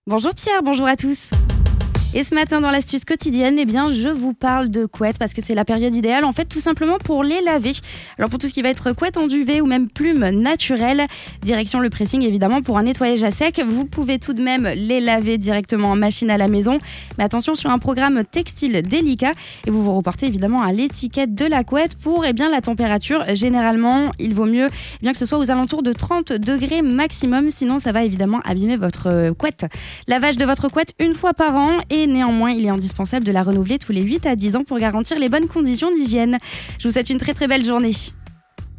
Bonjour Pierre, bonjour à tous. Et ce matin dans l'astuce quotidienne, je vous parle de couettes parce que c'est la période idéale en fait tout simplement pour les laver. Alors pour tout ce qui va être couette en duvet ou même plume naturelle, direction le pressing évidemment pour un nettoyage à sec. Vous pouvez tout de même les laver directement en machine à la maison, mais attention sur un programme textile délicat et vous vous reportez évidemment à l'étiquette de la couette pour la température. Généralement, il vaut mieux que ce soit aux alentours de 30 degrés maximum, sinon ça va évidemment abîmer votre couette. Lavage de votre couette une fois par an et néanmoins, il est indispensable de la renouveler tous les 8 à 10 ans pour garantir les bonnes conditions d'hygiène. Je vous souhaite une très très belle journée.